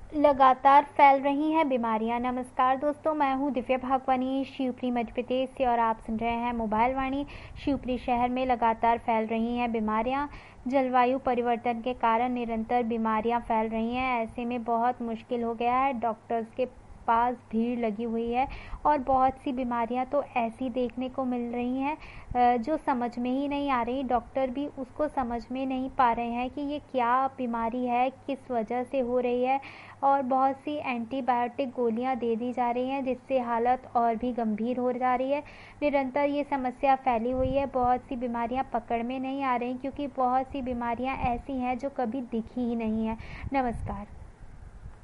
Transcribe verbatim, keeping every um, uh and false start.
लगातार फैल रही हैं बीमारियां। नमस्कार दोस्तों, मैं हूं दिव्या भागवानी शिवपुरी मध्य प्रदेश से और आप सुन रहे हैं मोबाइल वाणी। शिवपुरी शहर में लगातार फैल रही हैं बीमारियां। जलवायु परिवर्तन के कारण निरंतर बीमारियां फैल रही हैं। ऐसे में बहुत मुश्किल हो गया है। डॉक्टर्स के पास भीड़ लगी हुई है और बहुत सी बीमारियां तो ऐसी देखने को मिल रही हैं जो समझ में ही नहीं आ रही। डॉक्टर भी उसको समझ में नहीं पा रहे हैं कि ये क्या बीमारी है, किस वजह से हो रही है, और बहुत सी एंटीबायोटिक गोलियां दे दी जा रही हैं जिससे हालत और भी गंभीर हो जा रही है। निरंतर ये समस्या फैली हुई है। बहुत सी बीमारियां पकड़ में नहीं आ रही क्योंकि बहुत सी बीमारियां ऐसी हैं जो कभी दिखी ही नहीं है। नमस्कार।